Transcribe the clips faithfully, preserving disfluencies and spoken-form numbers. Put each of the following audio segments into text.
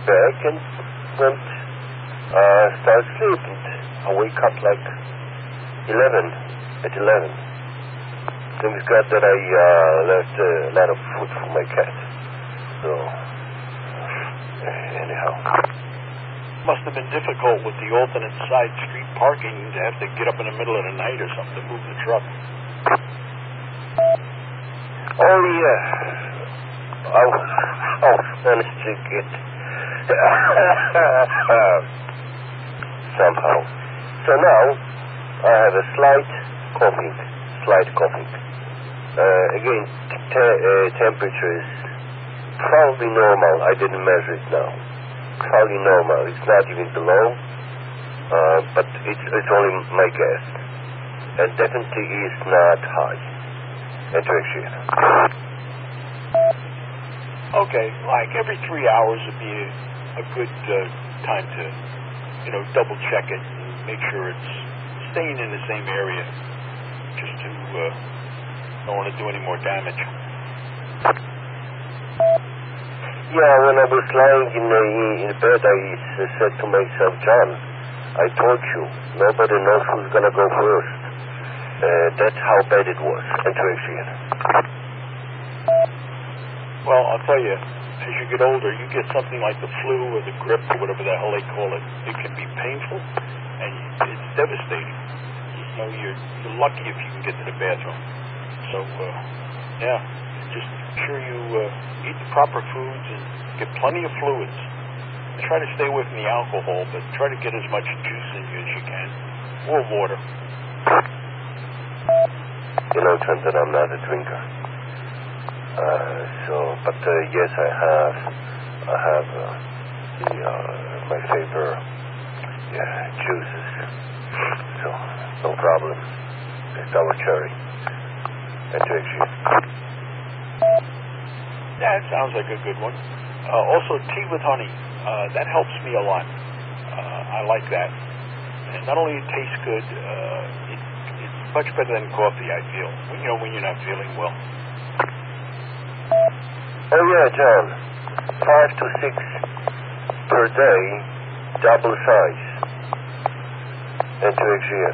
back and went, uh, start sleeping. I wake up like eleven, at eleven. Thanks God that I uh, left a lot of food for my cat. So, anyhow. Must have been difficult with the alternate side street parking to have to get up in the middle of the night or something to move the truck. Oh, yeah. I was, I was managed to get somehow. So now I have a slight coughing, slight coughing. Uh, again, te- uh, temperature is probably normal. I didn't measure it now. Probably normal. It's not even below, uh, but it's, it's only my guess. And definitely is not high. Interaction. Okay, like every three hours would be a, a good uh, time to, you know, double check it and make sure it's staying in the same area, just to uh, don't want to do any more damage. Yeah, when I was lying in, the, in bed, I uh, said to myself, John, I told you, nobody knows who's going to go first. Uh, that's how bad it was, interaction. Well, I'll tell you, as you get older, you get something like the flu or the grip or whatever the hell they call it. It can be painful, and it's devastating. You know, you're, you're lucky if you can get to the bathroom. So, uh, yeah, just make sure you uh, eat the proper foods and get plenty of fluids. And try to stay away from the alcohol, but try to get as much juice in you as you can, or water. You know, turns out I'm not a drinker. Uh, so, but uh, yes, I have, I have uh, the, uh, my favorite yeah, juices. So, no problem. The sour cherry. Interaction. That sounds like a good one. Uh, also, tea with honey. Uh, that helps me a lot. Uh, I like that. And not only it tastes good, uh, it, it's much better than coffee, I feel. When, you know, when you're not feeling well. Oh, yeah, John. Five to six per day, double size. Interaction.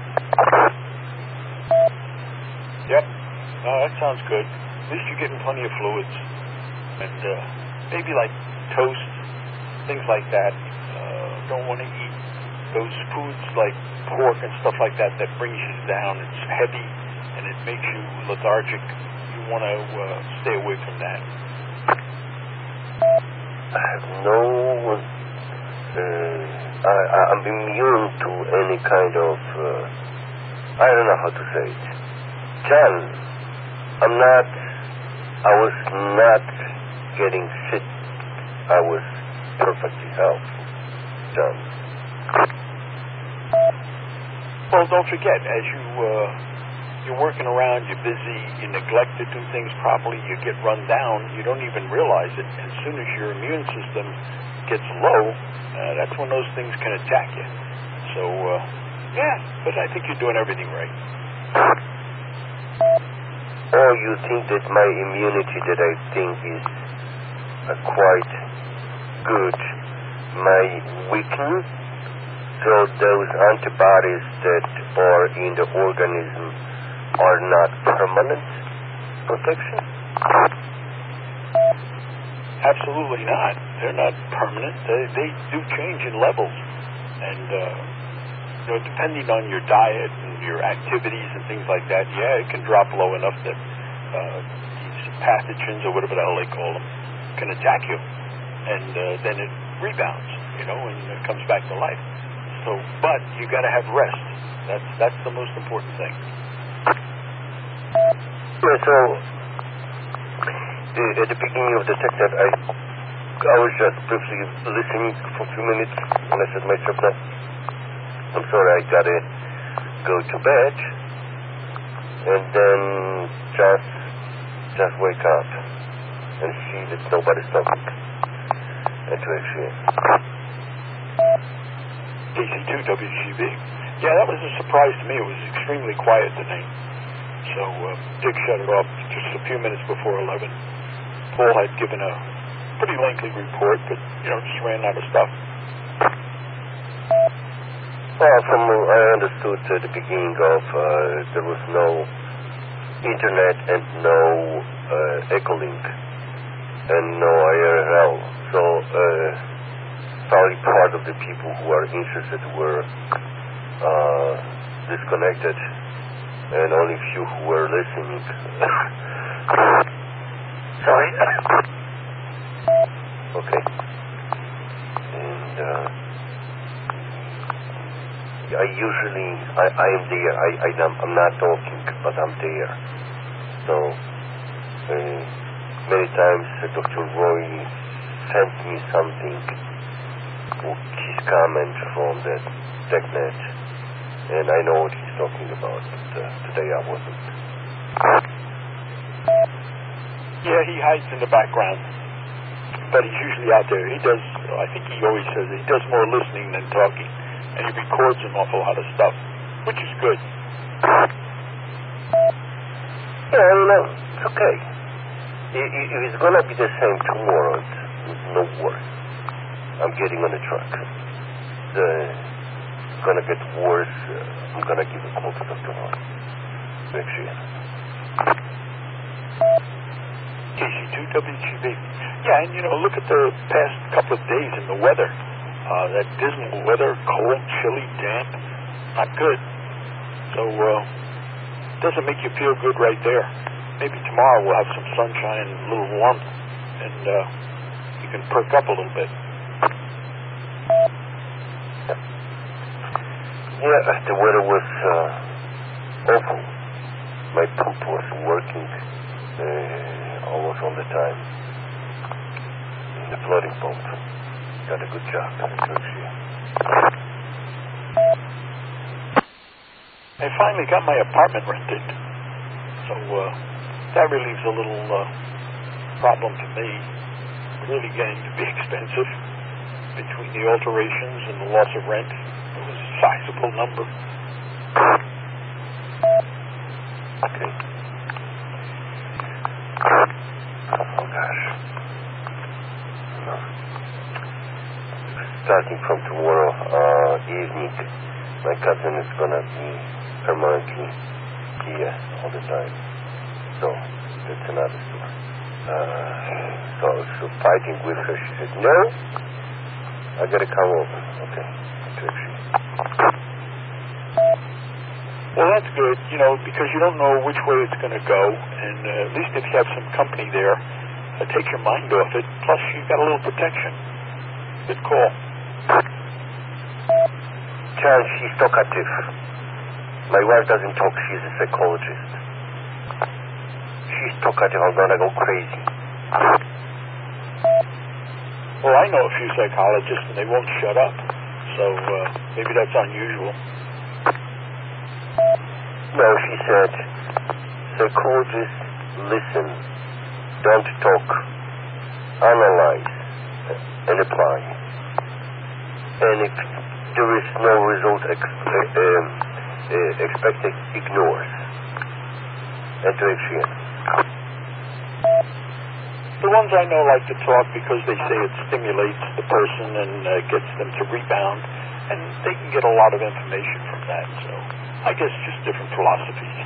Yep. Uh, that sounds good. At least you're getting plenty of fluids. And uh, maybe like toast, things like that. Uh, don't want to eat those foods like pork and stuff like that that brings you down. It's heavy and it makes you lethargic. You want to uh, stay away from that. I have no... Uh, I, I'm immune to any kind of... Uh, I don't know how to say it. John, I'm not... I was not getting sick. I was perfectly healthy. John. Well, don't forget, as you, uh, you're working around, you're busy, you neglect to do things properly, you get run down, you don't even realize it. As soon as your immune system gets low, uh, that's when those things can attack you. So, uh, yeah, but I think you're doing everything right. Or you think that my immunity that I think is uh, quite good, my weakness, so those antibodies that are in the organism are not permanent protection? Absolutely not. They're not permanent. They, they do change in levels. And, uh, you know, depending on your diet and your activities and things like that, yeah, it can drop low enough that uh, these pathogens or whatever the hell they call them can attack you. And uh, then it rebounds, you know, and it comes back to life. So, but you got to have rest. That's that's the most important thing. Yeah, so uh, at the beginning of the text, I I was just briefly listening for a few minutes, and I said to myself, no, I'm sorry, I gotta go to bed, and then just just wake up and see that nobody's talking, and to actually. D C two W G B. Yeah, that was a surprise to me. It was extremely quiet tonight. So uh, Dick shut it off just a few minutes before eleven. Paul had given a pretty lengthy report, but, you know, just ran out of stuff. Well, from what I understood at the beginning of, uh, there was no internet and no uh, Echolink and no I R L. So uh, probably part of the people who are interested were uh, disconnected, and only few who were listening. Sorry. Okay. And uh, I usually, I, I am there. I, I, I'm not talking, but I'm there. So uh, many times uh, Doctor Roy sent me something, his comment from the TechNet, and I know what he's talking about, but uh, today I wasn't. Yeah, he hides in the background, but he's usually out there. He does, I think he always says he does more listening than talking, and he records an awful lot of stuff, which is good. Yeah, you know, it's okay. If, if it's going to be the same tomorrow, it's no worse. I'm getting on the truck. The, it's going to get worse. Uh, I'm going to give a call to Doctor Roy. Next year. K C two W G B. Yeah, and you know, look at the past couple of days in the weather. Uh, that dismal weather, cold, chilly, damp, not good. So, uh, doesn't make you feel good right there. Maybe tomorrow we'll have some sunshine and a little warmth, and uh, you can perk up a little bit. Yeah, the weather was uh, awful. My pump was working uh, almost all the time. And the flooding pump got a good job. I finally got my apartment rented, so uh, that relieves a little uh, problem to me. Really getting to be expensive between the alterations and the loss of rent. It was a sizable number. Okay. Oh gosh. No. Starting from tomorrow uh, evening, my cousin is gonna be permanently here all the time. So that's another story. Uh, so I was so fighting with her. She said, "No, I gotta come over." Okay. Well, that's good, you know, because you don't know which way it's going to go, and uh, at least if you have some company there, uh, take your mind off it. Plus, you've got a little protection. Good call. John, she's talkative. My wife doesn't talk. She's a psychologist. She's talkative. I'm gonna go crazy. Well, I know a few psychologists, and they won't shut up. So uh, maybe that's unusual. No, she said, psychologists listen, don't talk, analyze, and apply. And if there is no result ex- uh, um, uh, expected, ignores. Intuition. The ones I know like to talk because they say it stimulates the person and uh, gets them to rebound, and they can get a lot of information from that. So I guess just different philosophies.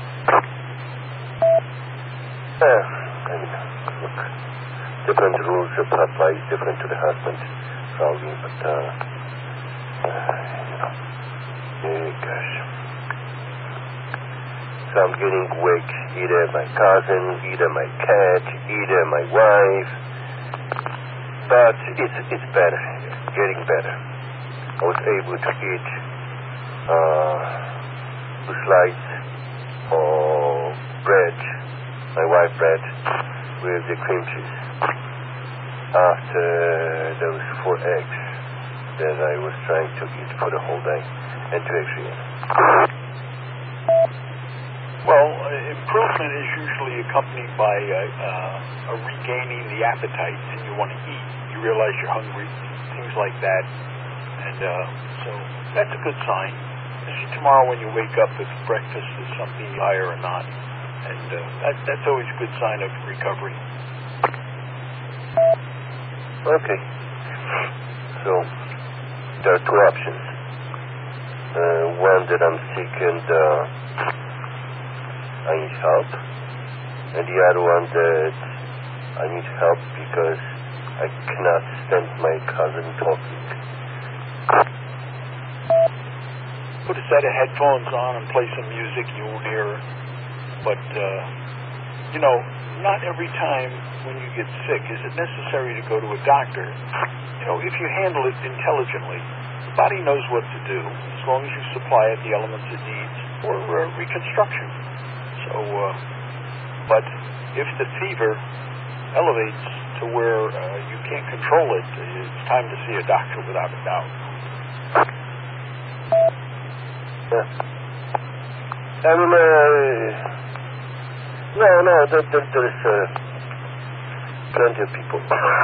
Yeah, I mean, look, different rules apply different to the husband, probably, but, uh, uh you know, yeah, gosh. So I'm getting weak, either my cousin, either my cat, either my wife, but it's, it's better, getting better. I was able to eat, uh, two slices of bread, my white bread, with the cream cheese. After those four eggs that I was trying to eat for the whole day, and to actually. Well, uh, improvement is usually accompanied by uh, uh, a regaining the appetite, and you want to eat. You realize you're hungry, things like that, and uh, so that's a good sign. See tomorrow when you wake up if breakfast is something higher or not. And uh, that, that's always a good sign of recovery. Okay. So, there are two options. Uh, one that I'm sick and uh, I need help. And the other one that I need help because I cannot stand my cousin talking. Put a set of headphones on and play some music, you won't hear her. But, uh, you know, not every time when you get sick is it necessary to go to a doctor. You know, if you handle it intelligently, the body knows what to do as long as you supply it the elements it needs for uh, reconstruction. So, uh, but if the fever elevates to where uh, you can't control it, it's time to see a doctor without a doubt. Yeah. I mean, uh, no, no, there, there, there's uh, plenty of people.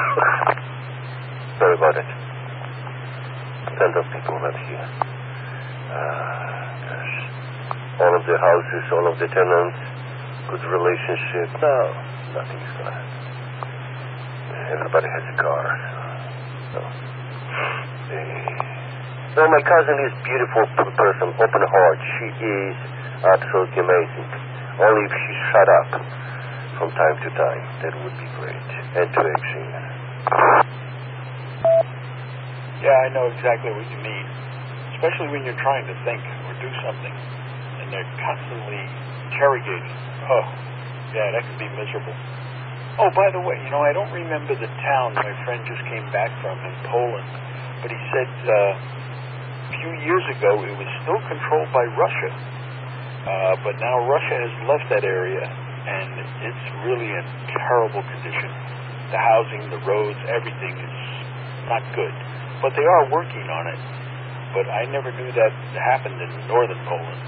Sorry about it. Plenty of people not here. Uh, gosh. All of the houses, all of the tenants, good relationship. No, nothing's gonna happen. Everybody has a car. So. Uh, well, my cousin is a beautiful person, open heart. She is absolutely amazing. Only if she shut up from time to time, that would be great. And to action. Yeah, I know exactly what you mean. Especially when you're trying to think or do something, and they're constantly interrogating. Oh, yeah, that can be miserable. Oh, by the way, you know, I don't remember the town my friend just came back from in Poland, but he said uh, a few years ago it was still controlled by Russia. Uh, but now Russia has left that area, and it's really in terrible condition. The housing, the roads, everything is not good. But they are working on it. But I never knew that happened in northern Poland.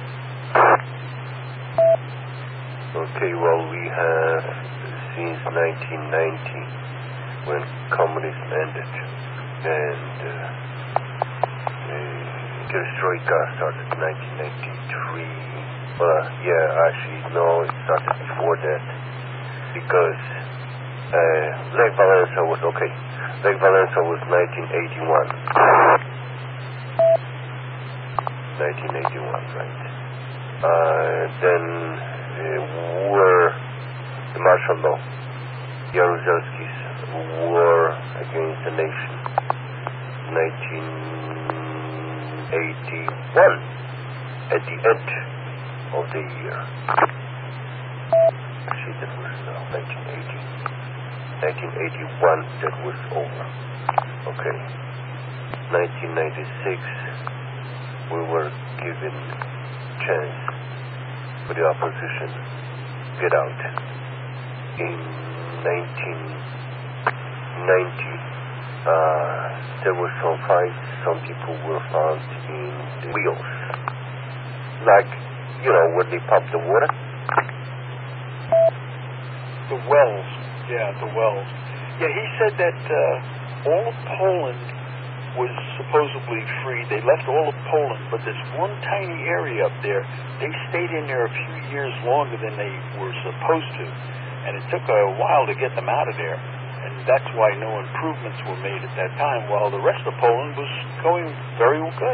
Okay, well, we have since nineteen ninety, when communism ended, and uh, uh, Perestroika started in nineteen ninety-three. Well, yeah, actually, no, it started before that, because uh, Lech Walesa was, okay, Lech Walesa was nineteen eighty-one. nineteen eighty-one, right. Uh, then uh, war, the martial law, Jaruzelski's war against the nation, nineteen eighty-one, at the end of the year. Actually, that was uh, nineteen eighty. nineteen eighty-one, that was over. Okay. nineteen ninety-six, we were given chance for the opposition get out. In nineteen ninety, uh, there were some fights. Some people were found in the wheels. Like, you know, where they pump the water. The wells. Yeah, the wells. Yeah, he said that uh, all of Poland was supposedly free. They left all of Poland, but this one tiny area up there, they stayed in there a few years longer than they were supposed to. And it took a while to get them out of there. And that's why no improvements were made at that time, while the rest of Poland was going very good.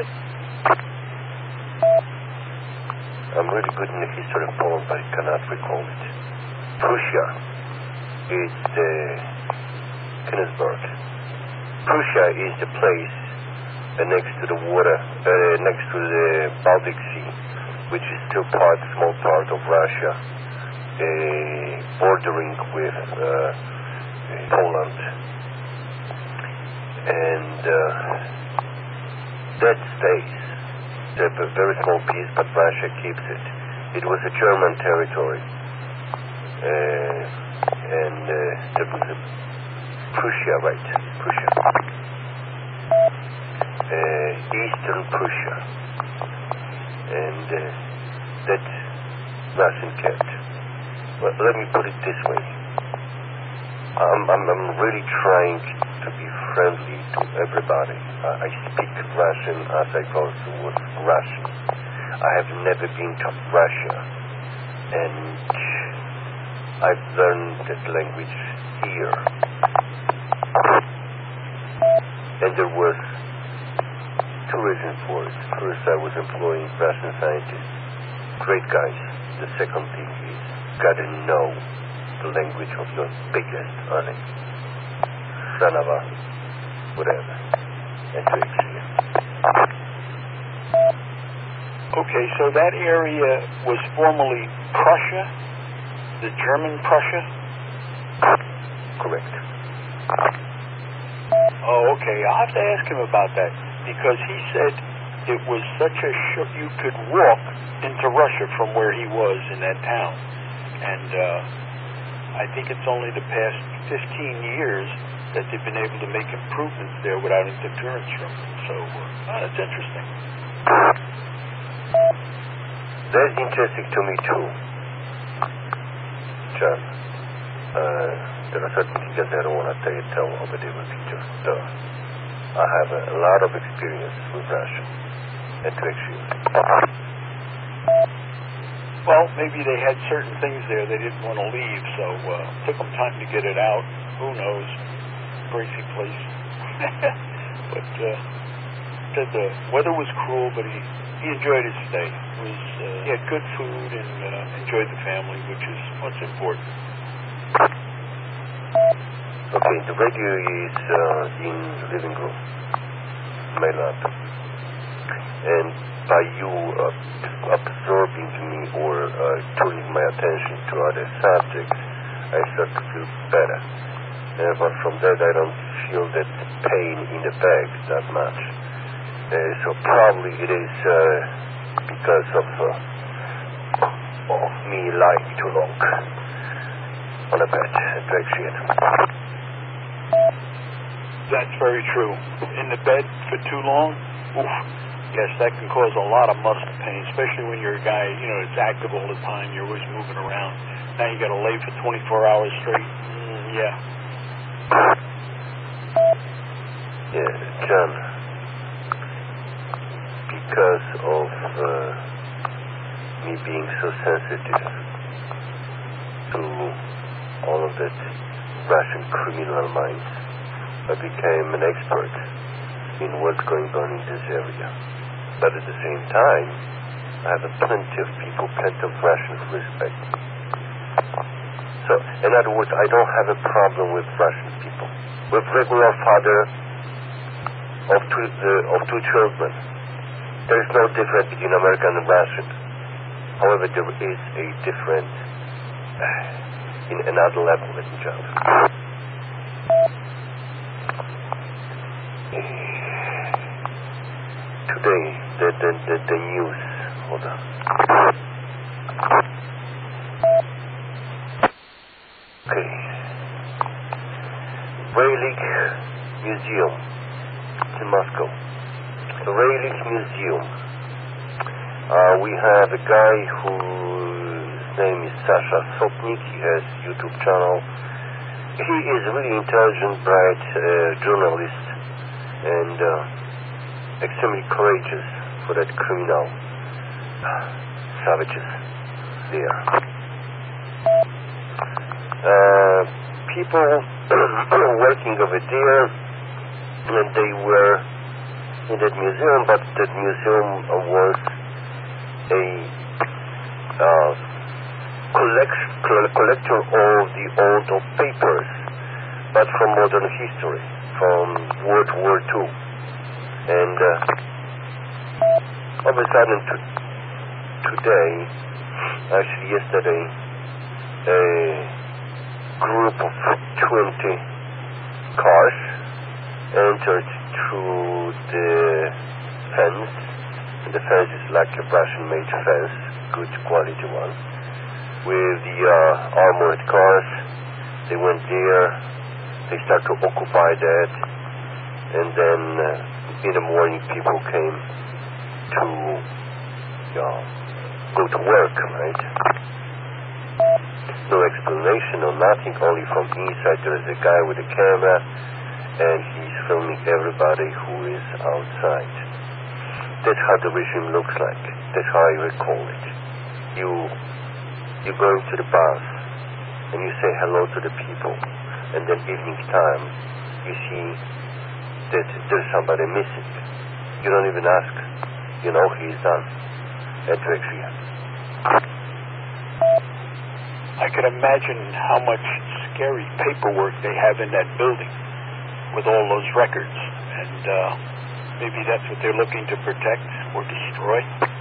I'm really good in the history of Poland, but I cannot recall it. Prussia is the Königsberg. Prussia is the place uh, next to the water, uh, next to the Baltic Sea, which is still part, small part of Russia, uh, bordering with uh, Poland. And uh, that stays. A very small piece, but Russia keeps it. It was a German territory. Uh, and uh, there was a Prussia, right? Prussia. Uh, Eastern Prussia. And uh, that Russian kept. Well, let me put it this way. I'm, I'm, I'm really trying to be friendly to everybody. Uh, I speak Russian as I go through Russian. I have never been to Russia, and I've learned that language here. And there was two reasons for it. First, I was employing Russian scientists, great guys. The second thing is, gotta know the language of your biggest enemy. Son of a whatever. And to exceed. Okay, so that area was formerly Prussia, the German Prussia? Correct. Oh, okay. I'll have to ask him about that, because he said it was such a sh- you could walk into Russia from where he was in that town. And uh, I think it's only the past fifteen years that they've been able to make improvements there without interference from them. So uh, oh, that's interesting. That's interesting to me too, John. Uh, there are certain things that I don't want to tell you tell over the picture. Uh, I have a, a lot of experience with Russia and to actually. Well, maybe they had certain things there they didn't want to leave, so uh, took them time to get it out. Who knows? Crazy place. But uh, said the weather was cruel, but he, he enjoyed his stay. It was uh, he had good food and uh, enjoyed the family, which is what's important. Okay, the radio is uh, in the living room, my lab, and by you uh, absorbing me or uh, turning my attention to other subjects, I start to feel better. Uh, but from that, I don't feel that pain in the back that much. Uh, so probably it is uh, because of uh, of me lying too long on a bed and actually. That's very true. In the bed for too long, oof, yes, that can cause a lot of muscle pain, especially when you're a guy, you know, that's active all the time. You're always moving around. Now you got to lay for twenty-four hours straight. Mm, yeah. Yeah, John. Because of uh, me being so sensitive to all of that Russian criminal minds, I became an expert in what's going on in this area. But at the same time, I have a plenty of people, plenty of Russian respect. So, in other words, I don't have a problem with Russian people. With regular father of two, uh, of two children. There is no difference between American and Russian. However, there is a difference uh, in another level, let me tell you. Today, the, the, the, the news, hold on. Okay. Rayleigh Museum in Moscow. The Rayleigh Museum. Uh, we have a guy whose name is Sasha Sopnik. He has a YouTube channel. He is a really intelligent, bright uh, journalist and uh, extremely courageous for that criminal savages there. Uh, people working over there, and they were in that museum, but that museum was a uh, collect, collector of the old of papers, but from modern history, from World War Two. And uh, all of a sudden, to, today, actually yesterday, a group of twenty cars entered through the fence. And the fence is like a Russian-made fence, good quality one. With the uh, armored cars, they went there, they started to occupy that, and then uh, in the morning people came to uh, go to work, right? No explanation or nothing, only from inside there is a guy with a camera, and he's filming everybody who is outside. That's how the regime looks like. That's how I recall it. You, you go into the bus, and you say hello to the people, and then evening time, you see that there's somebody missing. You don't even ask. You know he's done. Atresia. I can imagine how much scary paperwork they have in that building with all those records. And uh, maybe that's what they're looking to protect or destroy.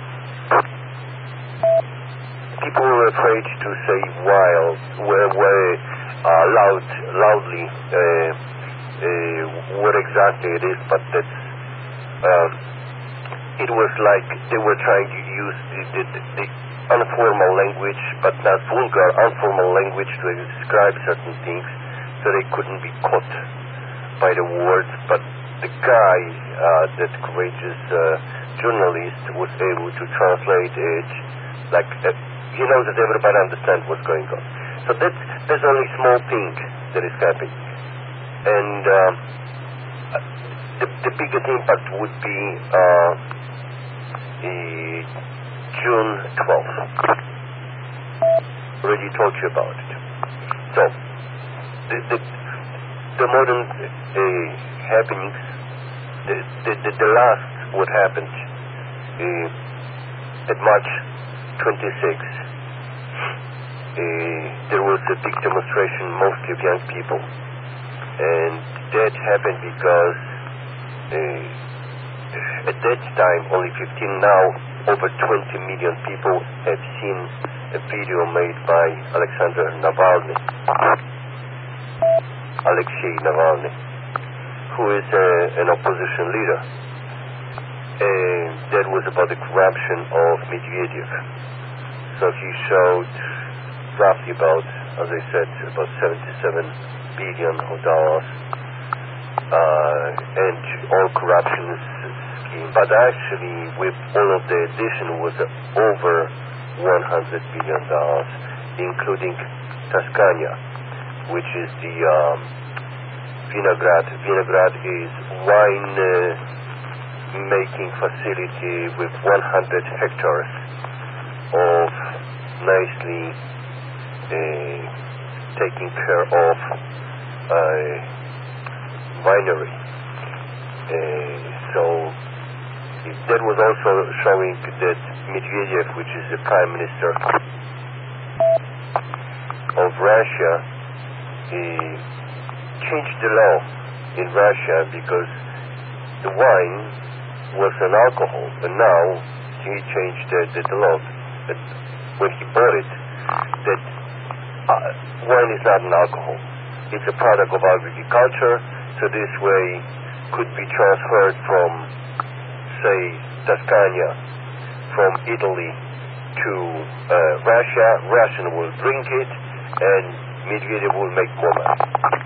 People were afraid to say wild, were, were uh, loud, loudly uh, uh, what exactly it is, but that's, um, it was like they were trying to use the, the, the informal language, but not vulgar, informal language to describe certain things, so they couldn't be caught by the words. But the guy, uh, that courageous uh, journalist, was able to translate it like uh, he knows that everybody understands what's going on. So that's that's only a small thing that is happening, and uh, the the biggest impact would be uh, the June twelfth. Already told you about it. So the the, the modern uh, happenings, the, the the the last what happened uh, at March twenty-sixth. Uh, there was a big demonstration, mostly of young people, and that happened because uh, at that time only fifteen, now over twenty million people have seen a video made by Alexander Navalny, Alexei Navalny, who is uh, an opposition leader. Uh, that was about the corruption of Medvedev. So he showed roughly about, as I said, about seventy-seven billion dollars, uh, and all corruption scheme. But actually, with all of the addition, was over one hundred billion dollars, including Tuscania, which is the um, Vinograd. Vinograd is wine uh, making facility with one hundred hectares of nicely uh, taking care of a winery. Uh, so that was also showing that Medvedev, which is the prime minister of Russia, he changed the law in Russia because the wine was an alcohol, and now he changed the, the, the law that when he bought it, that uh, wine is not an alcohol. It's a product of agriculture, so this way could be transferred from, say, Tuscania, from Italy to uh, Russia. Russian will drink it, and Medvedev will make more money.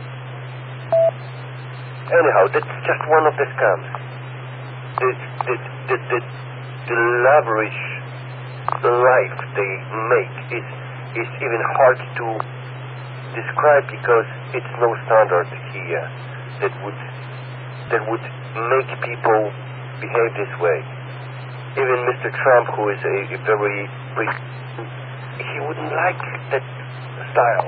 Anyhow, that's just one of the scams. The, the, the, the, the lavish life they make is, is even hard to describe because it's no standard here that would that would make people behave this way. Even Mister Trump, who is a, a very rich, he wouldn't like that style.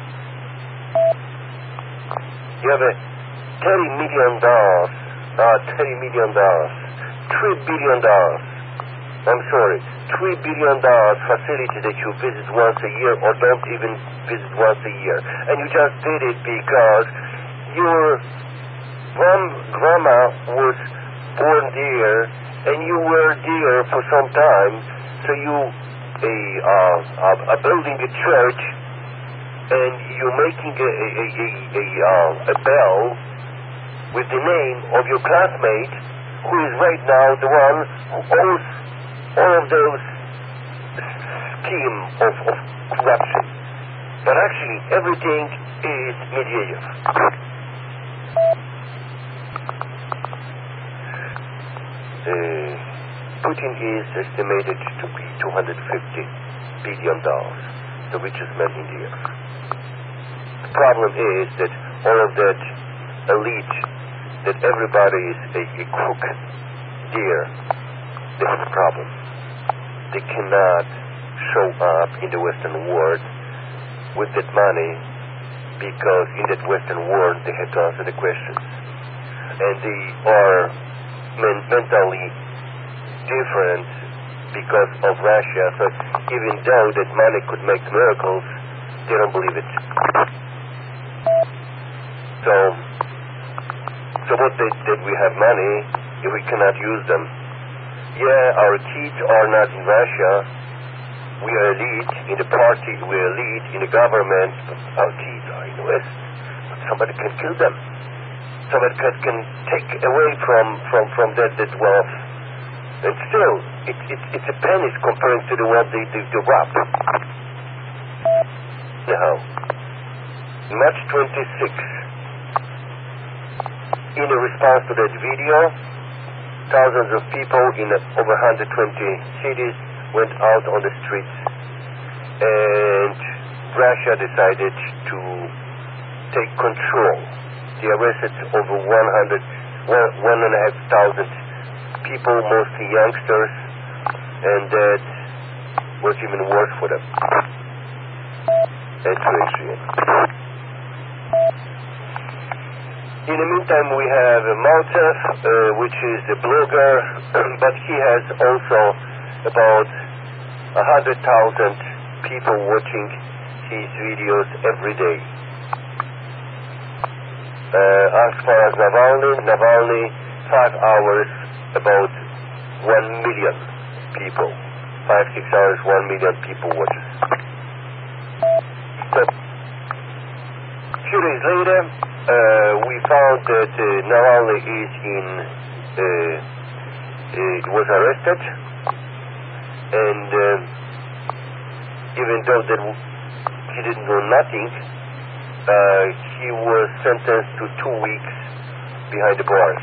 You have a thirty million dollars, uh, thirty million dollars, three billion dollars. I'm sorry, three billion dollars facility that you visit once a year or don't even visit once a year, and you just did it because your grand- grandma was born there, and you were there for some time, so you a uh, a building a church, and you're making a a a, a, a, uh, a bell with the name of your classmate, who is right now the one who owns all of those scheme of, of corruption. But actually, everything is Medvedev. Uh, Putin is estimated to be two hundred fifty billion dollars, the richest man in the earth. The problem is that all of that elite, that everybody is a, a crook there, they have a problem. They cannot show up in the Western world with that money because in that Western world they have to answer the questions. and they are men- mentally different because of Russia. So even though that money could make miracles, they don't believe it. So, so what they did, we have money if we cannot use them. Yeah, our kids are not in Russia. We are elite in the party. We are elite in the government. Our kids are in the West. Somebody can kill them. Somebody can, can take away from, from, from that, that wealth. And still, it, it, it's a penny compared to the wealth they, they, they rob. Now, March twenty-sixth, in a response to that video, thousands of people in over one hundred twenty cities went out on the streets, and Russia decided to take control. They arrested over one hundred, one, one and a half thousand people, mostly youngsters, and that was even worse for them. And to Adrian. In the meantime, we have Maltev, uh, which is a blogger, but he has also about one hundred thousand people watching his videos every day. Uh, as far as Navalny, Navalny, five hours, about one million people. Five, six hours, one million people watches. So, a few days later, uh, we found that uh, Navalny is in, uh, uh, was arrested, and uh, even though that he didn't know nothing, uh, he was sentenced to two weeks behind the bars.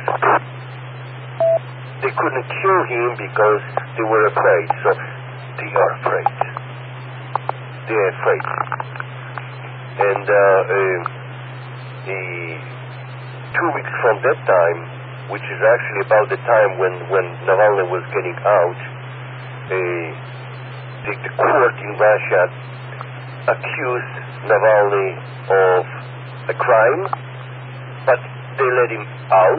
They couldn't kill him because they were afraid, so they are afraid. They are afraid. And uh, uh, the two weeks from that time, which is actually about the time when, when Navalny was getting out, uh, the, the court in Russia accused Navalny of a crime, but they let him out.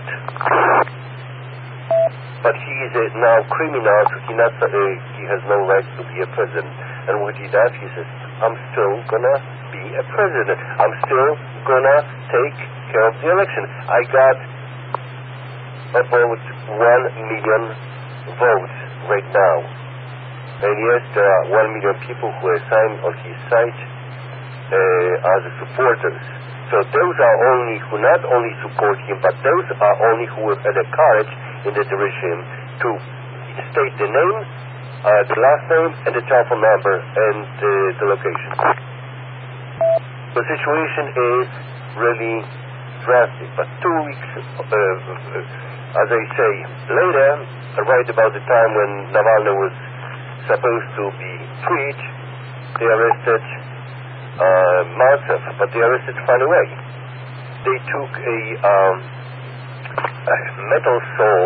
But he is a now criminal, so he, not, uh, he has no right to be a president. And what he does, he says, I'm still gonna be a president. I'm still gonna take care of the election. I got about one million votes right now. And yes, there are one million people who are signed on his site uh, as supporters. So those are only who not only support him, but those are only who have the courage in the regime to state the name, uh, the last name, and the telephone number, and uh, the location. The situation is really drastic, but two weeks, uh, uh, as I say, later, right about the time when Navalny was supposed to be freed, they arrested uh, Maltsev, but they arrested far away. They took a, um, a metal saw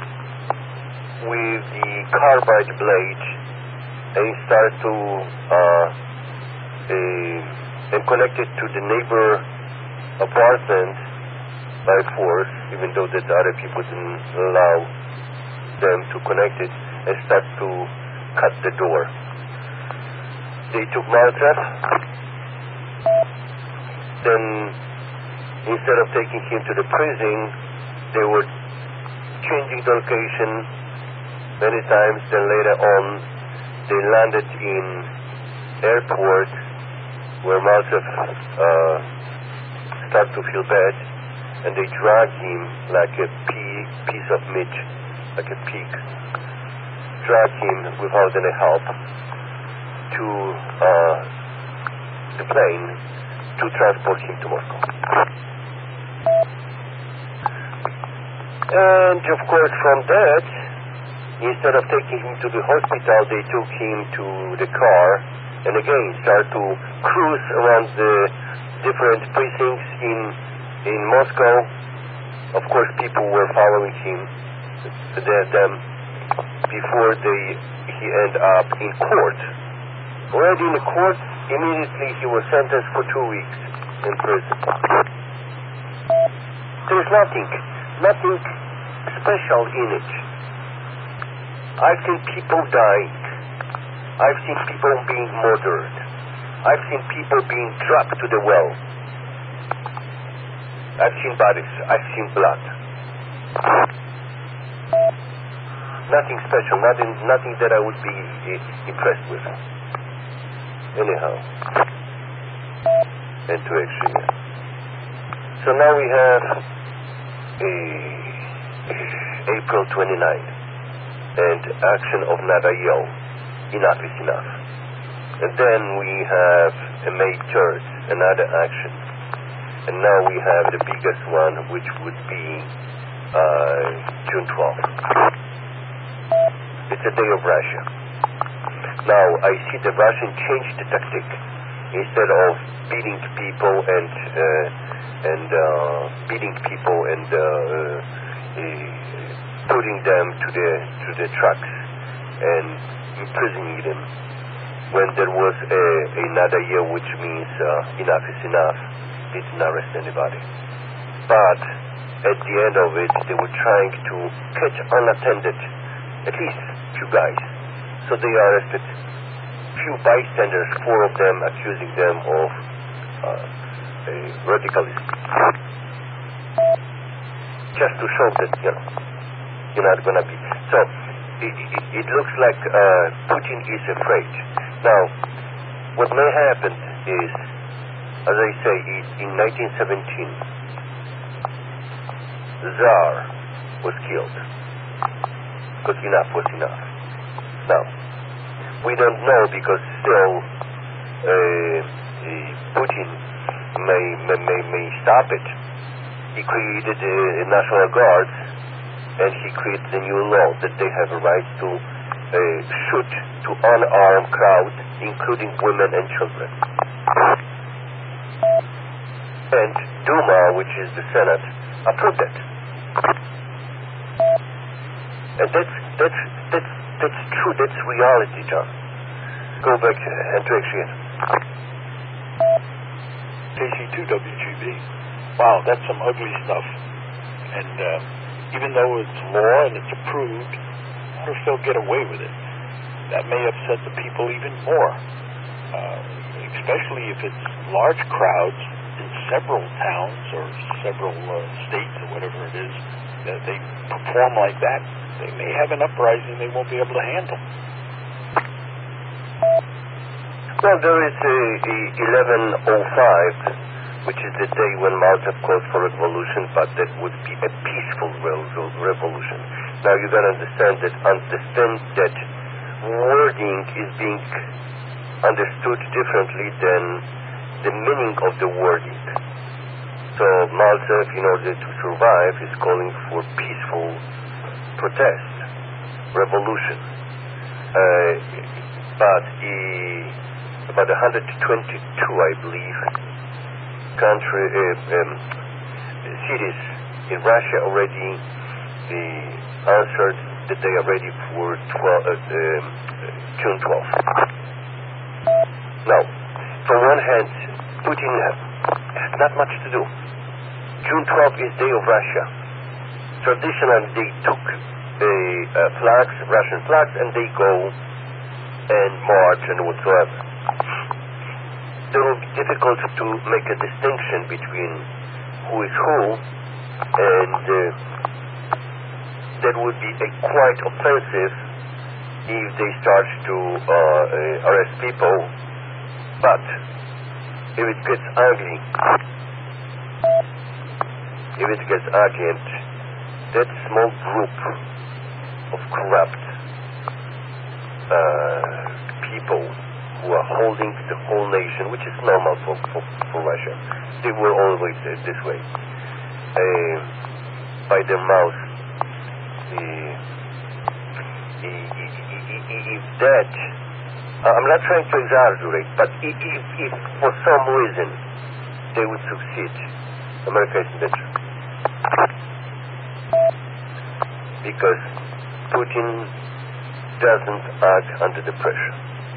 with the carbide blade and started to uh, uh, and connect it to the neighbor apartment by force, even though that other people didn't allow them to connect it, and start to cut the door. They took Maltsev. Then, instead of taking him to the prison, they were changing the location many times. Then later on, they landed in airport where Maltsev uh, started to feel bad, and they dragged him like a pea, piece of meat, like a pig. Dragged him without any help to uh, the plane to transport him to Moscow. And of course, from that, instead of taking him to the hospital, they took him to the car and again started to cruise around the different precincts in in Moscow. Of course, people were following him, them, before they he ended up in court. Already in the court, immediately he was sentenced for two weeks in prison. There's nothing. nothing special in it. I've seen people dying. I've seen people being murdered. I've seen people being dropped to the well. I've seen bodies. I've seen blood. Nothing special. Nothing, nothing that I would be uh, impressed with. Anyhow. And to actually. So now we have uh, April twenty-ninth and action of Nadayel. Enough is enough. And then we have a May third, another action. And now we have the biggest one, which would be uh, June twelfth. It's a day of Russia. Now I see the Russian change the tactic. Instead of beating people and uh, and uh, beating people and uh, uh, putting them to the to the trucks and imprisoning them, when there was a, another year, which means uh, enough is enough, didn't arrest anybody. But at the end of it, they were trying to catch unattended, at least few guys. So they arrested few bystanders, four of them accusing them of uh, a radicalism. Just to show that, you know, you're not going to be. So it, it, it looks like uh, Putin is afraid. Now, what may happen is, as I say, in nineteen seventeen, the Tsar was killed because enough was enough. Now, we don't know because still uh, uh, Putin may, may, may, may stop it. He created a, a National Guard, and he created a new law that they have a right to uh, shoot to unarmed crowds, including women and children. And Duma, which is the Senate, approved it. And that's that's that's that's true. That's reality, John. Go back uh, and to action. K C two W G B. Wow, that's some ugly stuff. And uh, even though it's law and it's approved, I wonder if they'll get away with it. That may upset the people even more, uh, especially if it's large crowds in several towns or several uh, states or whatever it is, that they perform like that. They may have an uprising they won't be able to handle. Well, there is a, a eleven oh five, which is the day when Malta called for revolution, but that would be a peaceful re- revolution. Now you got to understand that understand that wording is being understood differently than the meaning of the wording. So Malta, in order to survive, is calling for peaceful protest, revolution. Uh, but the, about one hundred twenty-two, I believe, country uh, um, cities in Russia already uh, answered that they are ready for twelve, uh, um, June twelfth. Now, from one hand, Putin has not much to do. June twelfth is Day of Russia. Traditionally, they took the uh, flags, Russian flags, and they go and march and whatsoever. It will be difficult to make a distinction between who is who, and uh, that would be a quite offensive if they start to uh, uh, arrest people. But if it gets ugly, if it gets ugly, and that small group of corrupt uh, people who are holding the whole nation, which is normal for, for, for Russia. They were always uh, this way. Uh, by their mouth, uh, if that, I'm not trying to exaggerate, but if, if for some reason they would succeed, America is better. Because Putin doesn't act under the pressure.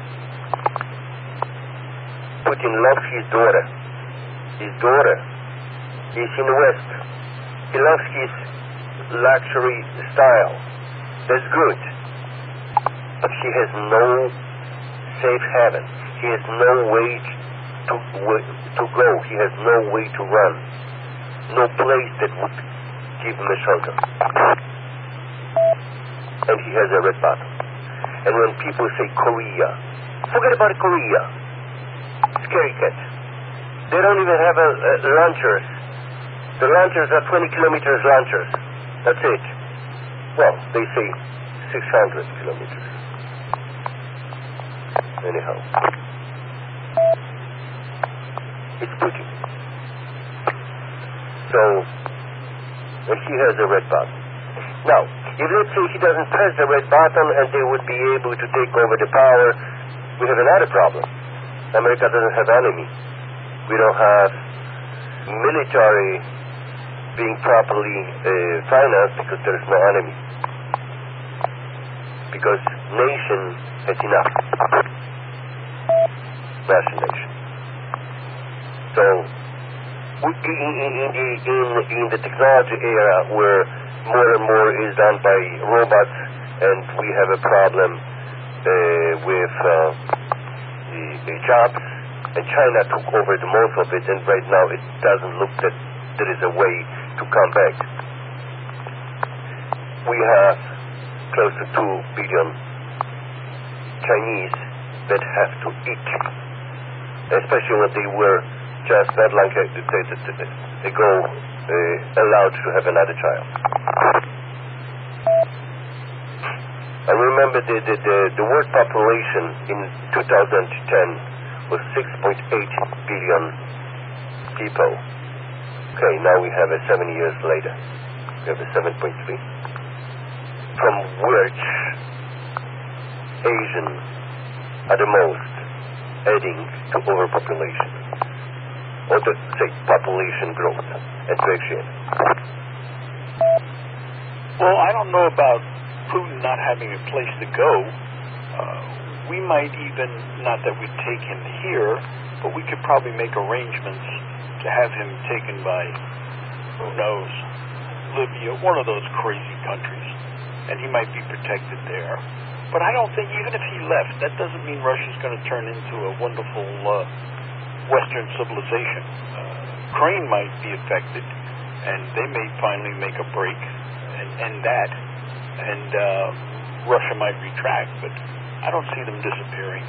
Putin loves his daughter. His daughter is in the West. He loves his luxury style. That's good. But she has no safe haven. He has no way to, to go. He has no way to run. No place that would give him a shelter. And he has a red bottom. And when people say Korea, forget about Korea. Scary cat. They don't even have a, a launchers. The launchers are twenty kilometers launchers. That's it. Well, they say six hundred kilometers. Anyhow. It's Putin. So, and he has a red button. Now, if let's say he doesn't press the red button and they would be able to take over the power, we have another problem. America doesn't have enemy. We don't have military being properly uh, financed because there is no enemy. Because nation has enough. Russian nation. So, in, in, in, in, in the technology era where more and more is done by robots and we have a problem uh, with uh, the, the jobs, and China took over the most of it, and right now it doesn't look that there is a way to come back. We have close to two billion Chinese that have to eat, especially when they were just not long ago uh, allowed to have another child. I remember the, the, the, the world population in two thousand ten was six point eight billion people. Okay, now we have a seven years later. We have a seven point three. From which Asian are the most, adding to overpopulation. Or to say population growth and correction. Well, I don't know about Putin not having a place to go. Uh, we might even, not that we'd take him here, but we could probably make arrangements to have him taken by, who knows, Libya, one of those crazy countries, and he might be protected there. But I don't think, even if he left, that doesn't mean Russia's going to turn into a wonderful uh, Western civilization. Uh, Ukraine might be affected, and they may finally make a break and end that, and uh, Russia might retract, but I don't see them disappearing.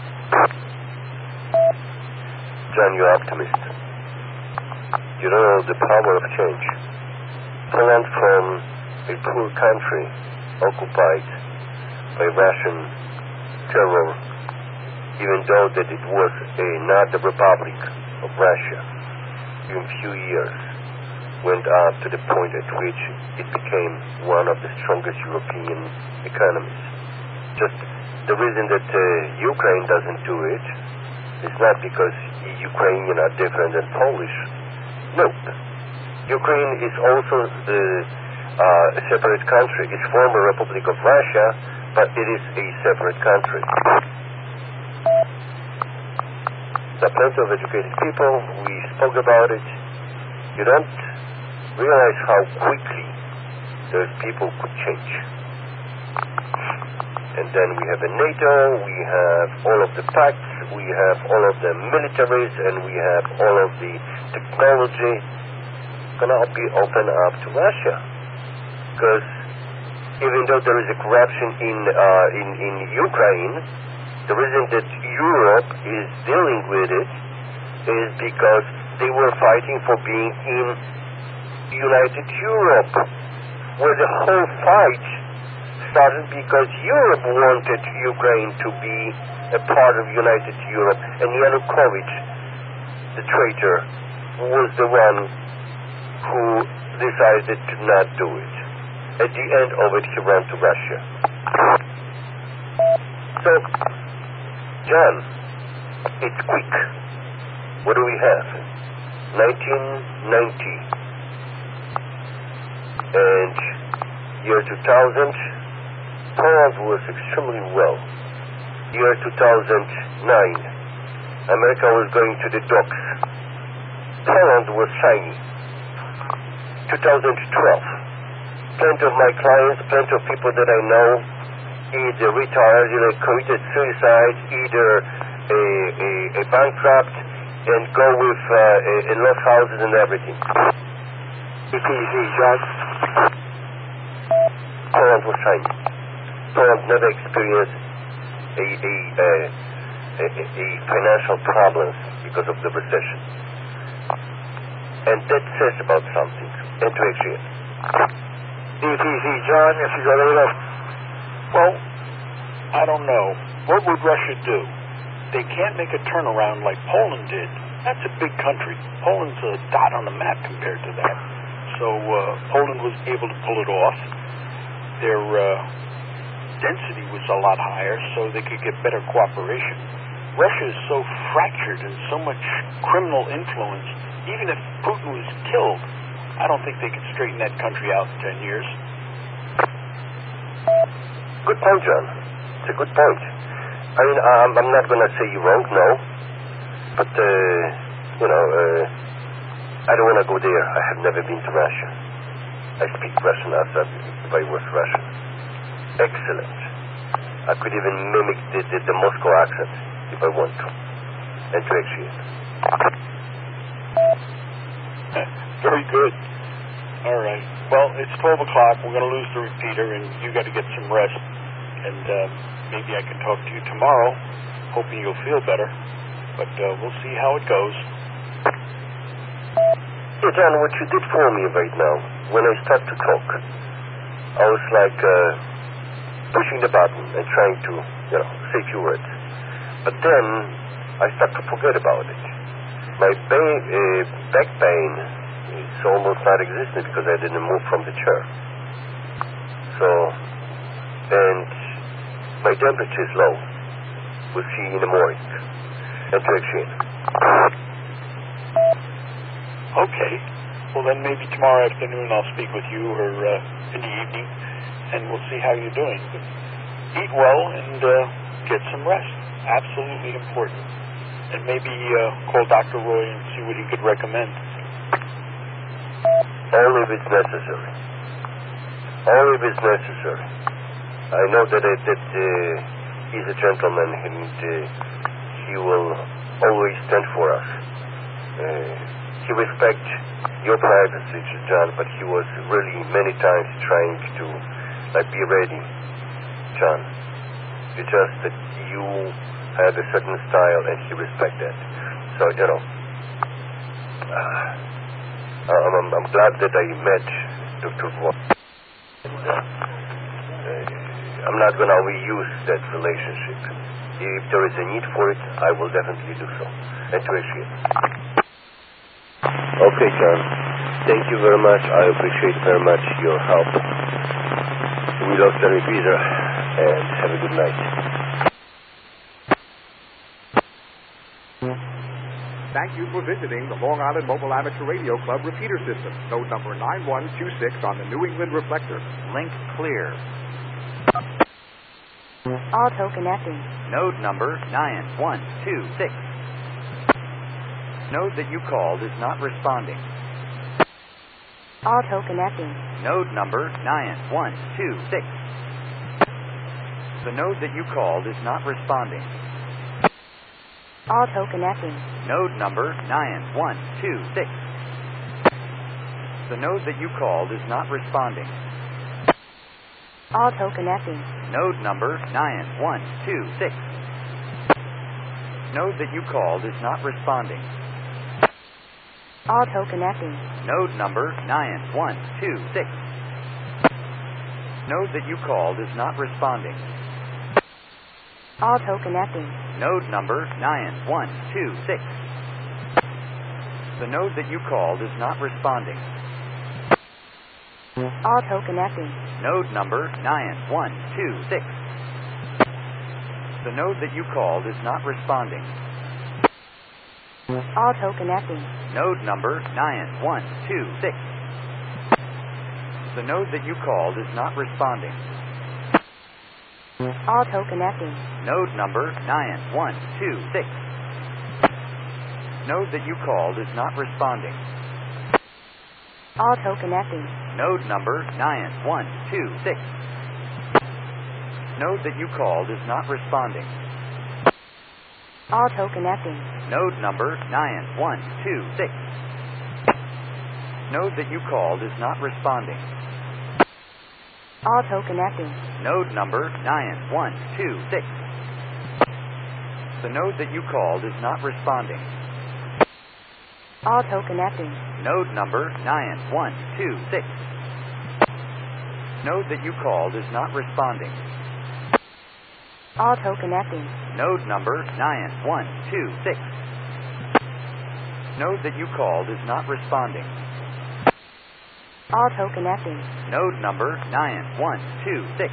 John, you're optimist. You don't know the power of change. Poland, from a poor country occupied by Russian terror, even though that it was a, not the Republic of Russia, in few years went up to the point at which it became one of the strongest European economies. Just the reason that uh, Ukraine doesn't do it is not because Ukrainians are different than Polish. No. Ukraine is also the, uh, a separate country. It's former Republic of Russia, but it is a separate country. There are plenty of educated people. We spoke about it. You don't realize how quickly those people could change. And then we have a NATO, we have all of the pacts, we have all of the militaries, and we have all of the technology. Gonna be open up to Russia. Because even though there is a corruption in, uh, in, in Ukraine, the reason that Europe is dealing with it is because they were fighting for being in United Europe, where the whole fight started because Europe wanted Ukraine to be a part of United Europe, and Yanukovych, the traitor, was the one who decided to not do it. At the end of it, he ran to Russia. So, John, it's quick. What do we have? nineteen ninety. And year two thousand, Poland was extremely well. Year two thousand nine, America was going to the docks. Poland was shiny. two thousand twelve, plenty of my clients, plenty of people that I know, either retired, either committed suicide, either a, a, a bankrupt, and go with uh, a, a lost houses and everything. E T Z, John. Poland was trying. Poland never experienced a, a, a, a, a financial problems because of the recession. And that says about something. And to actually E T Z, John, if you got a little... Well, I don't know. What would Russia do? They can't make a turnaround like Poland did. That's a big country. Poland's a dot on the map compared to that. So uh, Poland was able to pull it off. Their uh, density was a lot higher, so they could get better cooperation. Russia is so fractured and so much criminal influence. Even if Putin was killed, I don't think they could straighten that country out in ten years. Good point, John. It's a good point. I mean, I'm, I'm not going to say you're wrong, no. But, uh, you know, uh, I don't want to go there. I have never been to Russia. I speak Russian as if I was Russian. Excellent. I could even mimic the, the, the Moscow accent if I want to. And to actually. Very good. All right. Well, it's twelve o'clock. We're going to lose the repeater, and you got to get some rest. And uh, maybe I can talk to you tomorrow, hoping you'll feel better. But uh, we'll see how it goes. Yeah, John, what you did for me right now, when I start to talk, I was like uh, pushing the button and trying to, you know, say a few words. But then I start to forget about it. My ba- uh, back pain is almost not existent because I didn't move from the chair. So, and my temperature is low. We'll see in the morning. And to exchange. Okay. Well, then maybe tomorrow afternoon I'll speak with you, or uh, in the evening, and we'll see how you're doing. But eat well and uh, get some rest. Absolutely important. And maybe uh, call Doctor Roy and see what he could recommend. Only if it's necessary. Only if it's necessary. I know that, uh, that uh, he's a gentleman and uh, he will always stand for us. Uh, he respects your privacy, John, but he was really many times trying to like, be ready, John. It's just that you have a certain style and he respects that. So, you know, uh, I'm, I'm, I'm glad that I met Doctor Roy. I'm not going to reuse that relationship. If there is a need for it, I will definitely do so. And to appreciate it. Okay, John. Thank you very much. I appreciate very much your help. We lost the repeater, and have a good night. Thank you for visiting the Long Island Mobile Amateur Radio Club repeater system. Node number nine one two six on the New England reflector. Link clear. Auto connecting. Node number nine one two six. Node that you called is not responding. Auto connecting. Node number nine one two six. The node that you called is not responding. Auto connecting. Node number nine one two six. The node that you called is not responding. Auto connecting. Node number nine one two six. Node that you called is not responding. Auto connecting. Node number nine one two six. Node that you called is not responding. Auto connecting. Node number nine one two six. The node that you called is not responding. Auto connecting. Node number nine one two six. The node that you called is not responding. Auto connecting. Node number nine one two six. The node that you called is not responding. Auto connecting. Node number nine one two six. Node that you called is not responding. Auto connecting. Node number nine one two six. Node that you called is not responding. Auto connecting. Node number nine one two six. Node that you called is not responding. Auto connecting. Node number nine one two six. The node that you called is not responding. Auto connecting. Node number nine one two six. Node that you called is not responding. Auto connecting. Node number nine one two six. Node that you called is not responding. Auto connecting. Node number nine one two six.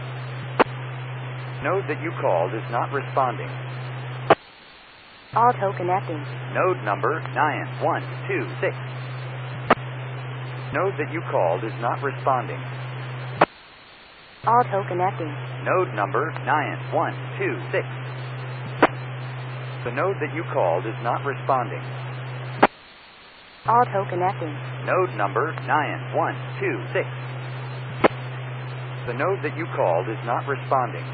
Node that you called is not responding. Auto connecting. Node number nine one two six. Node that you called is not responding. Auto connecting. Node number nine one two six. The node that you called is not responding. Auto connecting. Node number nine one two six. The node that you called is not responding.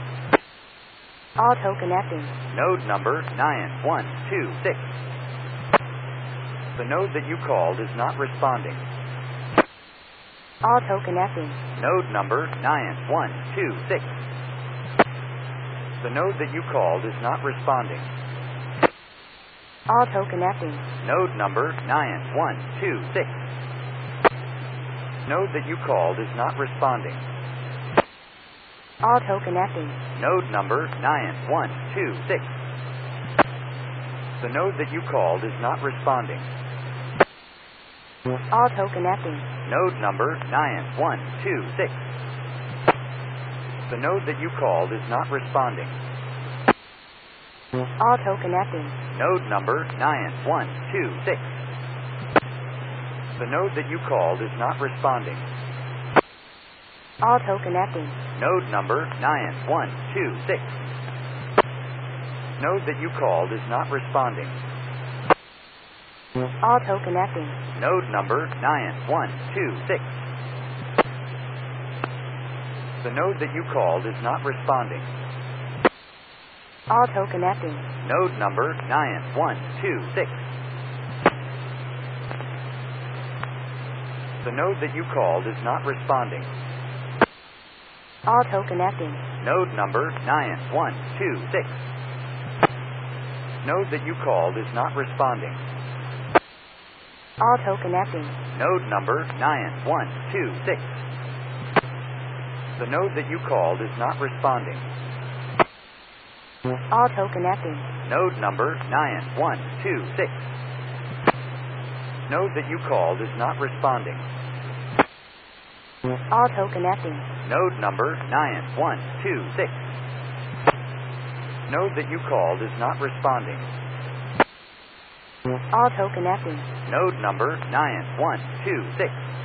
Auto connecting. Node number nine one two six. The node that you called is not responding. Auto connecting. Node number nine one two six. The node that you called is not responding. Auto connecting. Node number nine one two six. Node that you called is not responding. Auto connecting. Node number nine one two six. The node that you called is not responding. Auto connecting. Node number nine one two six. The node that you called is not responding. Auto connecting. Node number nine one two six. The node that you called is not responding. Auto connecting. Node number nine one two six. Node that you called is not responding. Auto connecting. Node number nine one two six. The node that you called is not responding. Auto connecting. Node number nine one two six. The node that you called is not responding. Auto connecting. Node number nine one two six. Node that you called is not responding. Auto connecting. Node number nine one two six. The node that you called is not responding. Auto connecting. Node number nine one two six. Node that you called is not responding. Auto connecting. Node number nine one two six. Node that you called is not responding. Auto connecting. Node number nine one two six.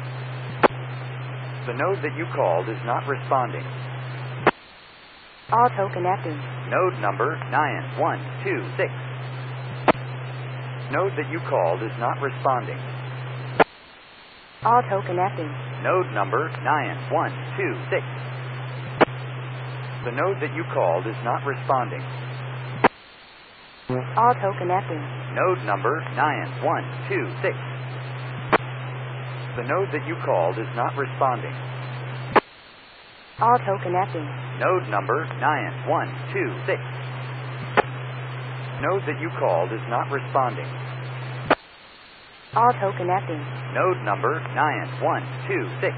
The node that you called is not responding. Auto connecting. Node number nine one two six. Node that you called is not responding. Auto connecting. Node number nine one two six. The node that you called is not responding. Auto connecting. Node number nine one two six. The node that you called is not responding. Auto connecting. Node number nine one two six. Node that you called is not responding. Auto connecting. Node number nine one two six.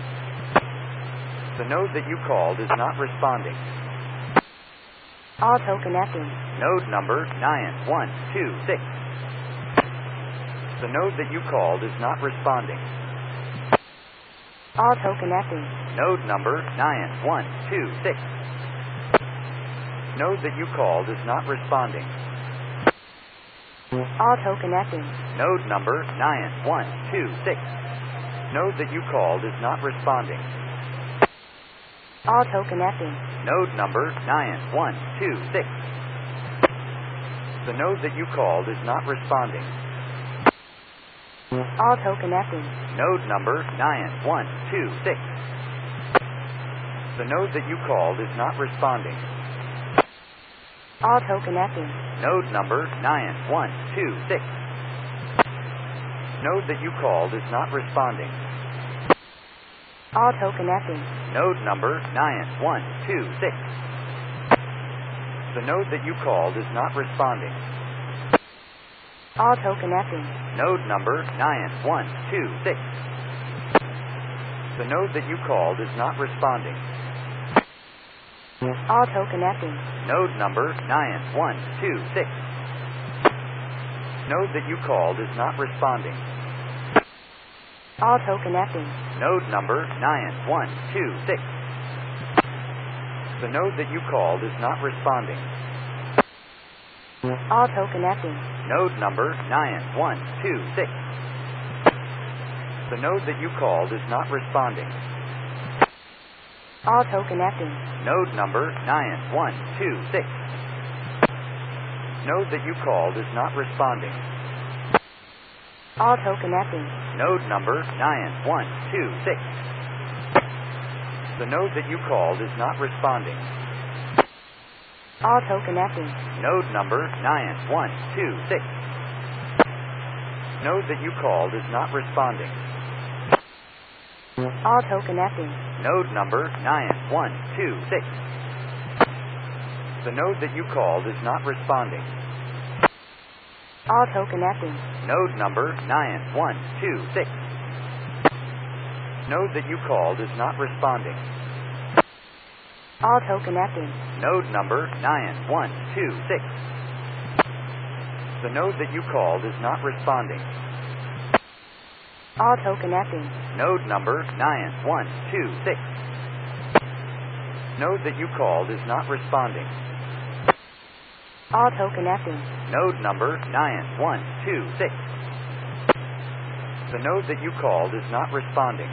The node that you called is not responding. Auto connecting. Node number nine one two six. The node that you called is not responding. Auto connecting. Node number nine one two six. Node that you called is not responding. Auto connecting. Node number nine one two six. Node that you called is not responding. Auto connecting. Node number nine one two six. The node that you called is not responding. Auto connecting. Node number nine one two six. The node that you called is not responding. Auto connecting. Node number nine one two six. Node that you called is not responding. Auto connecting. Node number nine one two six. The node that you called is not responding. Auto connecting. Node number nine one two six. The node that you called is not responding. Auto connecting. Node number nine one two six. Node that you called is not responding. Auto connecting. Node number nine one two six. The node that you called is not responding. Auto connecting. Node number nine one two six. The node that you called is not responding. Auto connecting. Node number nine one two six. Node that you called is not responding. Auto connecting. Node number nine one two six. The node that you called is not responding. Auto connecting. Node number nine one two six. Node that you called is not responding. Auto connecting. Node number nine one two six. The node that you called is not responding. Auto connecting. Node number nine one two six. Node that you called is not responding. Auto connecting. Node number nine one two six. The node that you called is not responding. Auto connecting. Node number nine one two six. Node that you called is not responding. Auto connecting. Node number nine one two six. The node that you called is not responding.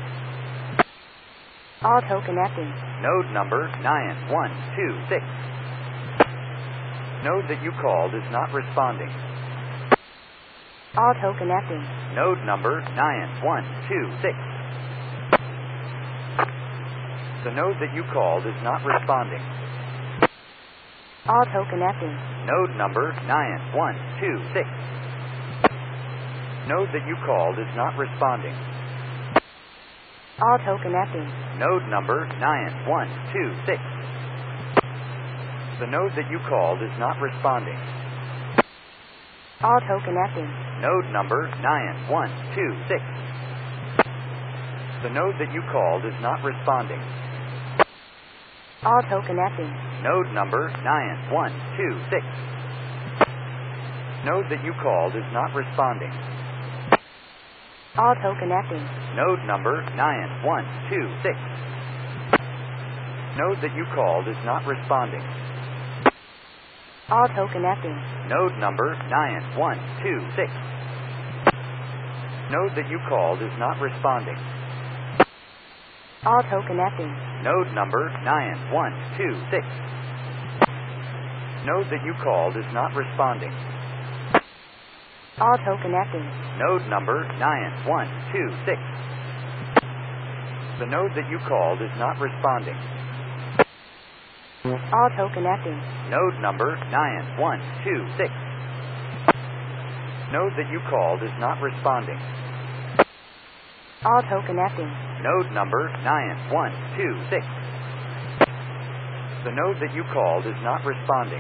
Auto connecting. Node number nine one two six. Node that you called is not responding. Auto connecting. Node number nine one two six. The node that you called is not responding. Auto connecting. Node number nine one two six. Node that you called is not responding. Auto connecting. Node number nine one two six. The node that you called is not responding. Auto connecting. Node number nine one two six. The node that you called is not responding. Auto connecting. Node number nine one two six. Node that you called is not responding. Auto connecting. Node number nine one two six. Node that you called is not responding. Auto connecting. Node number nine one two six. Node that you called is not responding. Auto connecting. Node number nine one two six. Node that you called is not responding. Auto connecting. Node number nine one two six. The node that you called is not responding. Auto connecting. Node number nine one two six. Node that you called is not responding. Auto connecting. Node number nine one two six. The node that you called is not responding.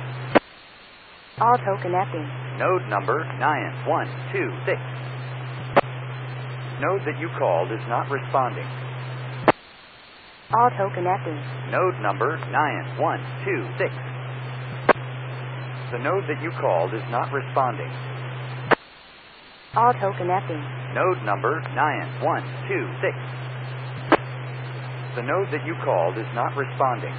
Auto connecting. Node number nine one two six. Node that you called is not responding. Auto connecting. Node number nine one two six. The node that you called is not responding. Auto connecting. Node number nine one two six. The node that you called is not responding.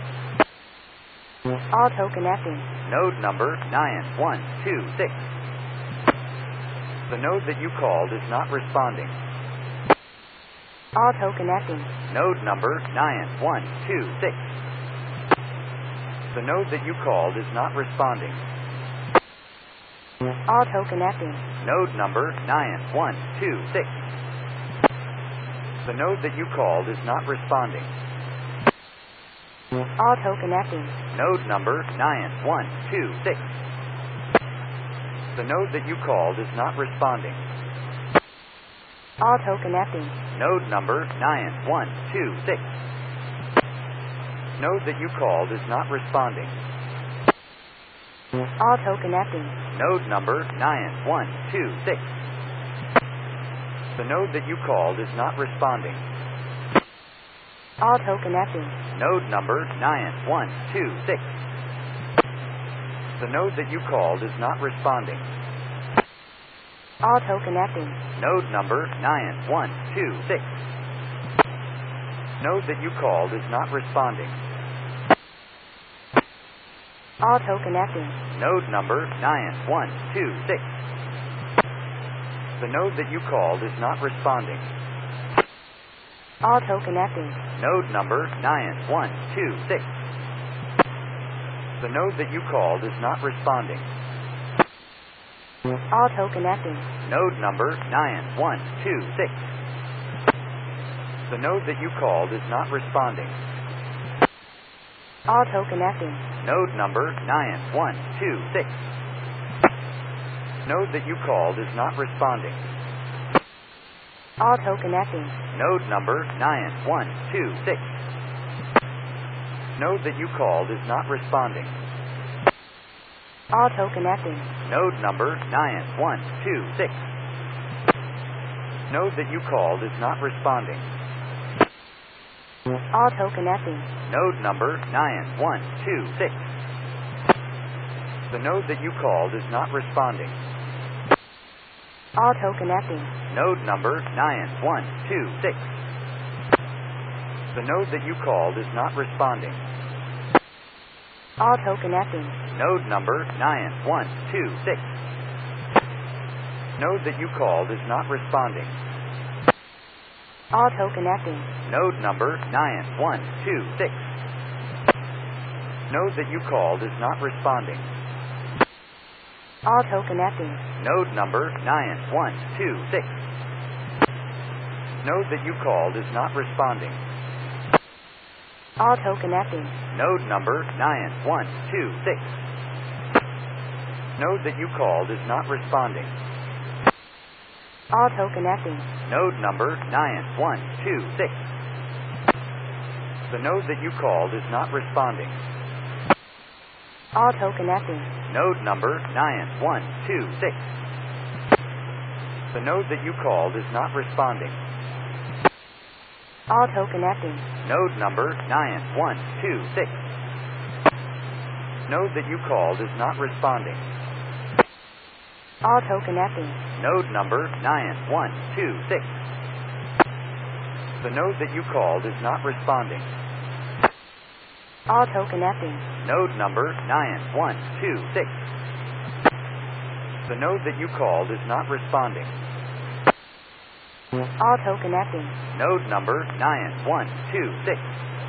Auto connecting. Node number nine one two six. The node that you called is not responding. Auto connecting. Node number nine one two six. The node that you called is not responding. Auto connecting. Node number nine one two six. The node that you called is not responding. Auto connecting. Node number nine one two six. The node that you called is not responding. Auto connecting. Node number nine one two six. Node that you called is not responding. Auto connecting. Node number nine one two six. The node that you called is not responding. Auto connecting. Node number nine one two six. The node that you called is not responding. Auto connecting. Node number nine one two six. Node that you called is not responding. Auto connecting. Node number nine one two six. The node that you called is not responding. Auto connecting. Node number nine one two six. The node that you called is not responding. Auto connecting. Node number nine one two six. The node that you called is not responding. Auto connecting. Node number nine one two six. Node that you called is not responding. Auto connecting. Node number nine one two six. Node that you called is not responding. Auto connecting. Node number nine one two six. Node that you called is not responding. Auto connecting. Node number nine one two six. The node that you called is not responding. Auto connecting. Node number nine one two six. The node that you called is not responding. Auto connecting. Node number nine one two six. Node that you called is not responding. Auto connecting. Node number nine one two six. Node that you called is not responding. Auto connecting. Node number nine one two six. Node that you called is not responding. Auto connecting. Node number nine one two six. Node that you called is not responding. Auto connecting. Node number nine one two six. The node that you called is not responding. Auto connecting. Node number nine one two six. The node that you called is not responding. Auto connecting. Node number nine one two six. Node that you called is not responding. Auto connecting. Node number nine one two six. The node that you called is not responding. Auto connecting. Node number nine one two six. The node that you called is not responding. Auto connecting. Node number nine one two six.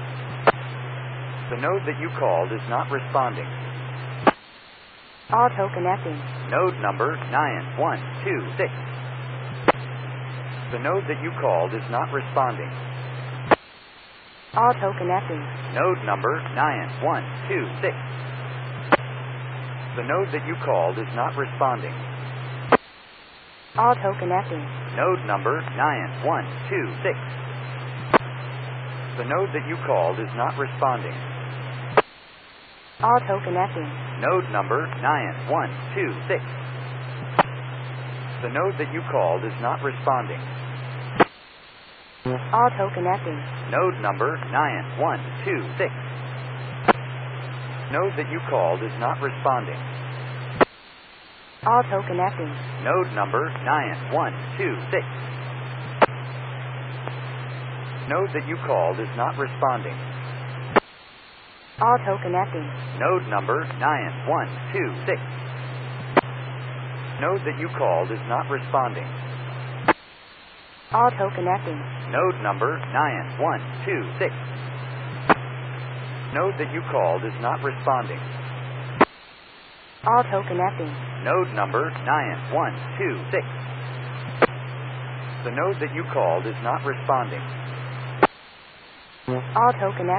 The node that you called is not responding. Auto connecting. Node number nine one two six. The node that you called is not responding. Auto connecting. Node number nine one two six. The node that you called is not responding. Auto connecting. Node number nine one two six. The node that you called is not responding. Auto connecting. Node number nine one two six. The node that you called is not responding. Auto connecting. Node number nine one two six. Node that you called is not responding. Auto connecting. Node number nine one two six. Node that you called is not responding. Auto connecting. Node number nine one two six. Node that you called is not responding. Auto connecting. Node number nine one two six. Node that you called is not responding. Auto connecting. Node number nine one two six. The node that you called is not responding. Auto connecting.